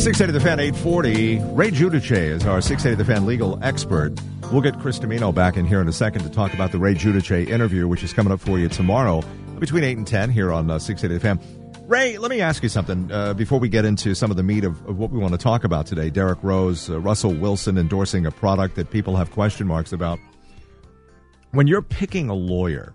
680 The Fan 840. Ray Giudice is our 680 The Fan legal expert. We'll get Chris Domino back in here in a second to talk about the Ray Giudice interview, which is coming up for you tomorrow between 8 and 10 here on 680 The Fan. Ray, let me ask you something before we get into some of the meat of what we want to talk about today. Derrick Rose, Russell Wilson endorsing a product that people have question marks about. When you're picking a lawyer,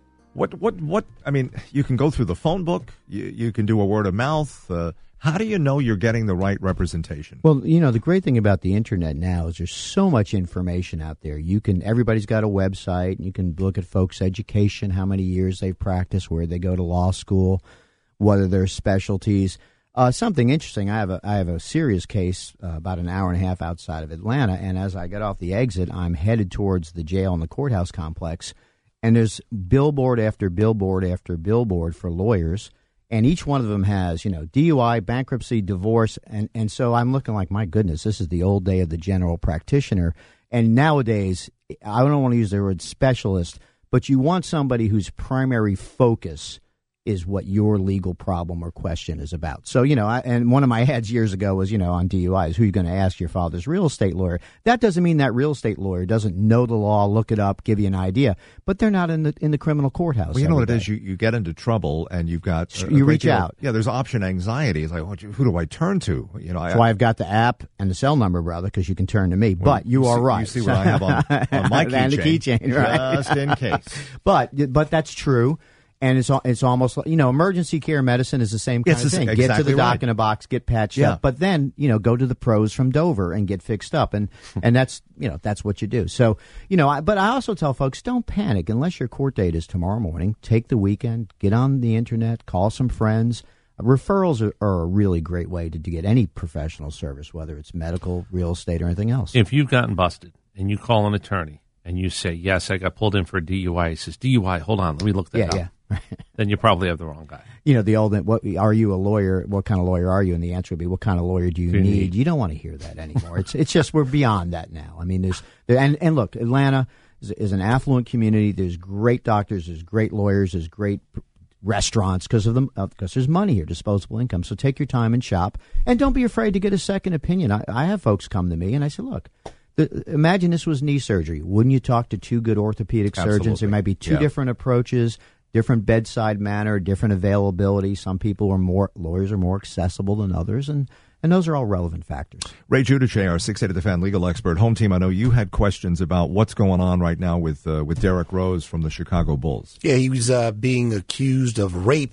what I mean, you can go through the phone book, you can do a word of mouth. How do you know you're getting the right representation? Well, you know, the great thing about the internet now is there's so much information out there. Everybody's got a website, and you can look at folks' education, how many years they've practiced, where they go to law school, what are their specialties. Something interesting, I have a serious case about an hour and a half outside of Atlanta, and as I get off the exit, I'm headed towards the jail and the courthouse complex, and there's billboard after billboard after billboard for lawyers. And each one of them has, DUI, bankruptcy, divorce. And so I'm looking like, my goodness, this is the old day of the general practitioner. And nowadays, I don't want to use the word specialist, but you want somebody whose primary focus is what your legal problem or question is about. So, and one of my ads years ago was, on DUIs, who are you going to ask your father's real estate lawyer? That doesn't mean that real estate lawyer doesn't know the law, look it up, give you an idea, but they're not in the criminal courthouse. Well, you know what it is? You get into trouble and you've got... you reach out. There's option anxiety. It's like, who do I turn to? That's why I've got the app and the cell number, brother, because you can turn to me. Well, but you are right. You see what I have on my keychain. And the keychain, right? Just in case. But that's true. And it's almost like, emergency care medicine is the same kind of thing. Exactly get to the doc right. in a box, get patched up. But then, go to the pros from Dover and get fixed up. And that's, that's what you do. So, but I also tell folks, don't panic unless your court date is tomorrow morning. Take the weekend, get on the internet, call some friends. Referrals are a really great way to get any professional service, whether it's medical, real estate, or anything else. If you've gotten busted and you call an attorney and you say, yes, I got pulled in for a DUI, he says, DUI, hold on, let me look that up. Yeah. Then you probably have the wrong guy. The old, what are you a lawyer? What kind of lawyer are you? And the answer would be, what kind of lawyer do you need? You don't want to hear that anymore. It's just we're beyond that now. I mean, and look, Atlanta is an affluent community. There's great doctors, there's great lawyers, there's great restaurants because there's money here, disposable income. So take your time and shop, and don't be afraid to get a second opinion. I have folks come to me and I say, look. Imagine this was knee surgery. Wouldn't you talk to two good orthopedic surgeons? There might be two different approaches. Different bedside manner, different availability. Some lawyers are more accessible than others, and those are all relevant factors. Ray Giudice, our 680 The Fan legal expert. Home team, I know you had questions about what's going on right now with Derrick Rose from the Chicago Bulls. Yeah, he was being accused of rape,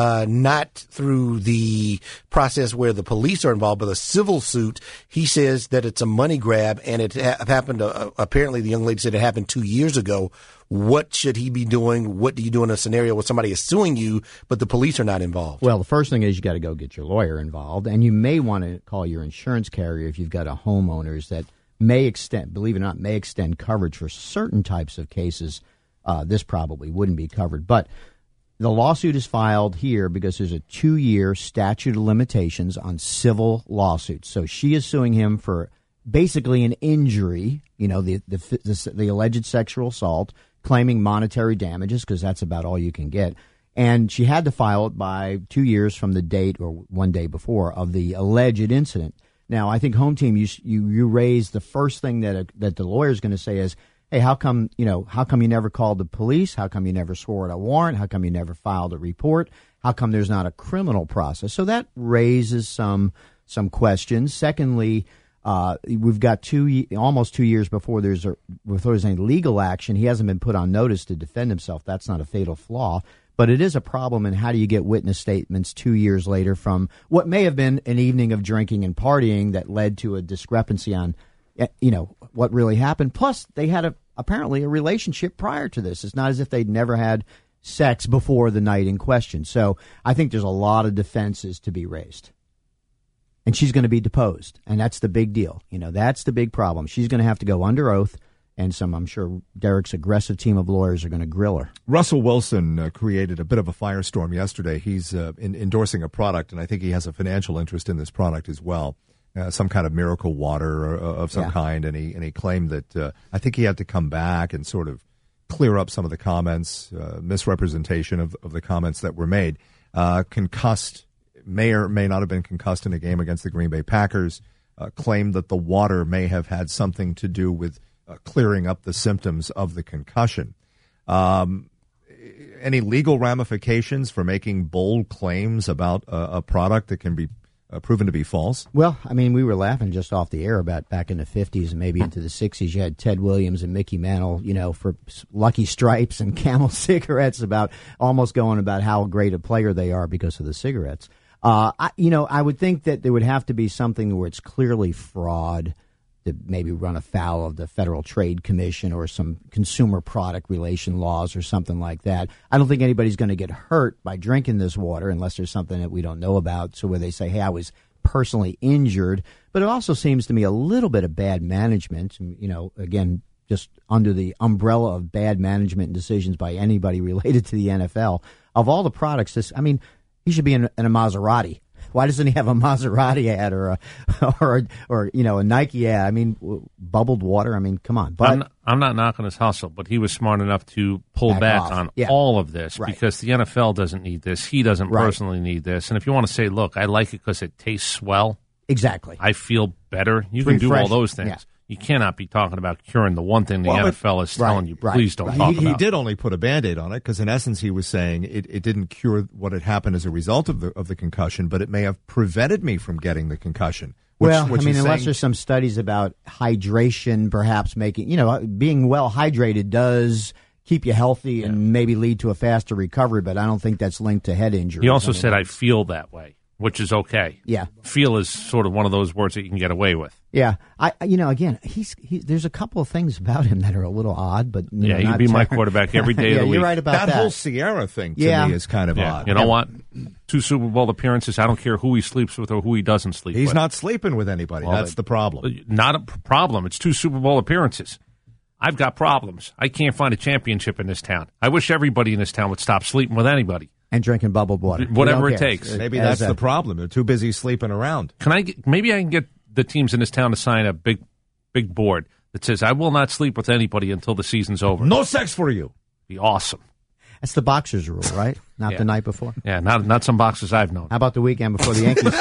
not through the process where the police are involved, but a civil suit. He says that it's a money grab, and it happened, apparently the young lady said it happened 2 years ago. What should he be doing? What do you do in a scenario where somebody is suing you, but the police are not involved? Well, the first thing is you got to go get your lawyer involved, and you may want to call your insurance carrier if you've got a homeowners that may extend, believe it or not, may extend coverage for certain types of cases. This probably wouldn't be covered. But the lawsuit is filed here because there's a 2-year statute of limitations on civil lawsuits. So she is suing him for basically an injury, the alleged sexual assault, claiming monetary damages because that's about all you can get. And she had to file it by 2 years from the date or 1 day before of the alleged incident. Now, I think home team, you raised the first thing that the lawyer is going to say is, hey, how come you never called the police? How come you never swore at a warrant? How come you never filed a report? How come there's not a criminal process? So that raises some questions. Secondly, we've got almost 2 years before there's any legal action. He hasn't been put on notice to defend himself. That's not a fatal flaw, but it is a problem. And how do you get witness statements 2 years later from what may have been an evening of drinking and partying that led to a discrepancy on, what really happened? Plus, they had apparently a relationship prior to this. It's not as if they'd never had sex before the night in question. So I think there's a lot of defenses to be raised. And she's going to be deposed, and that's the big deal. That's the big problem. She's going to have to go under oath, and I'm sure Derrick's aggressive team of lawyers are going to grill her. Russell Wilson created a bit of a firestorm yesterday. He's endorsing a product, and I think he has a financial interest in this product as well, some kind of miracle water of some kind, and he claimed that I think he had to come back and sort of clear up some of the comments, misrepresentation of the comments that were made, concussed may or may not have been concussed in a game against the Green Bay Packers, claimed that the water may have had something to do with clearing up the symptoms of the concussion. Any legal ramifications for making bold claims about a product that can be proven to be false? Well, I mean, we were laughing just off the air about back in the 50s and maybe into the 60s. You had Ted Williams and Mickey Mantle, for Lucky Stripes and Camel cigarettes, about almost going about how great a player they are because of the cigarettes. I would think that there would have to be something where it's clearly fraud, to maybe run afoul of the Federal Trade Commission or some consumer product relation laws or something like that. I don't think anybody's going to get hurt by drinking this water unless there's something that we don't know about. So where they say, hey, I was personally injured. But it also seems to me a little bit of bad management, again, just under the umbrella of bad management and decisions by anybody related to the NFL. Of all the products, he should be in a Maserati. Why doesn't he have a Maserati ad or a Nike ad? I mean, bubbled water. I mean, come on. But I'm not knocking his hustle, but he was smart enough to pull back on all of this because the NFL doesn't need this. He doesn't personally need this. And if you want to say, look, I like it because it tastes well. Exactly. I feel better. You can do all those things. Yeah. You cannot be talking about curing the one thing the NFL is telling you. Please don't talk about. He did only put a Band-Aid on it because, in essence, he was saying it didn't cure what had happened as a result of the concussion, but it may have prevented me from getting the concussion. Unless there's some studies about hydration, perhaps making, being well hydrated does keep you healthy and maybe lead to a faster recovery, but I don't think that's linked to head injury. He also said, I feel that way, which is okay. Yeah. Feel is sort of one of those words that you can get away with. Yeah. Again, there's a couple of things about him that are a little odd, but he can be my quarterback every day of the week. You're right about that. That whole Sierra thing to me is kind of odd. You know what? 2 Super Bowl appearances. I don't care who he sleeps with or who he doesn't sleep with. He's not sleeping with anybody. Well, that's the problem. Not a problem. It's 2 Super Bowl appearances. I've got problems. I can't find a championship in this town. I wish everybody in this town would stop sleeping with anybody. And drinking bubbled water. Whatever it takes. Maybe that's the problem. They're too busy sleeping around. Maybe I can get the teams in this town to sign a big board that says, I will not sleep with anybody until the season's over. No sex for you. Be awesome. That's the boxer's rule, right? Not the night before. Yeah, not some boxers I've known. How about the weekend before the Yankees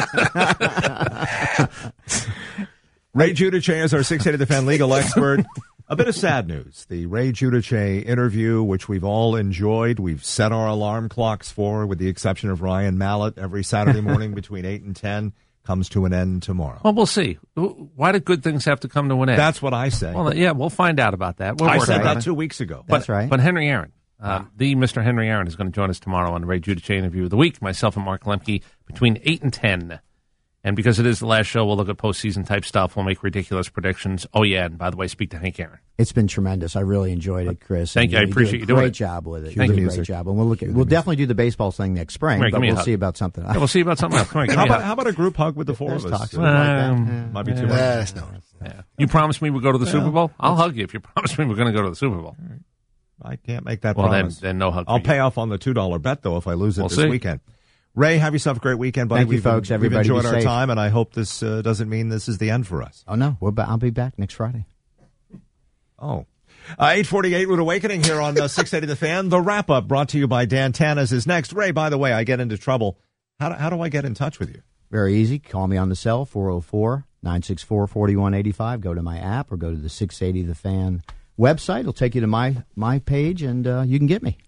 series? Ray Giudice is our 680 The Fan legal expert. A bit of sad news. The Ray Giudice interview, which we've all enjoyed, we've set our alarm clocks for, with the exception of Ryan Mallett, every Saturday morning between 8 and 10, comes to an end tomorrow. Well, we'll see. Why do good things have to come to an end? That's what I say. Well, yeah, we'll find out about that. I said that 2 weeks ago. That's right. But Henry Aaron, the Mr. Henry Aaron, is going to join us tomorrow on the Ray Giudice interview of the week. Myself and Mark Lemke between 8 and 10. And because it is the last show, we'll look at postseason type stuff. We'll make ridiculous predictions. Oh, yeah. And by the way, speak to Hank Aaron. It's been tremendous. I really enjoyed it, Chris. Thank you. I appreciate you doing it. Great job with it. Thank you. Great job. And we'll definitely do the baseball thing next spring, but we'll see about something else. Yeah, we'll see about something else. Come on, how about a group hug with the four of us? Might be too much. No. Yeah. You promised me we'd go to the Super Bowl? I'll hug you if you promise me we're going to go to the Super Bowl. I can't make that promise. Then no hug. I'll pay off on the $2 bet, though, if I lose it this weekend. Ray, have yourself a great weekend, buddy. Thank you, folks. Everybody, we've enjoyed our time, and I hope this doesn't mean this is the end for us. Oh, no. I'll be back next Friday. Oh. 848 Root Awakening here on 680 The Fan. The wrap-up brought to you by Dan Tanas is next. Ray, by the way, I get into trouble. How do I get in touch with you? Very easy. Call me on the cell, 404-964-4185. Go to my app or go to the 680 The Fan website. It'll take you to my page, and you can get me.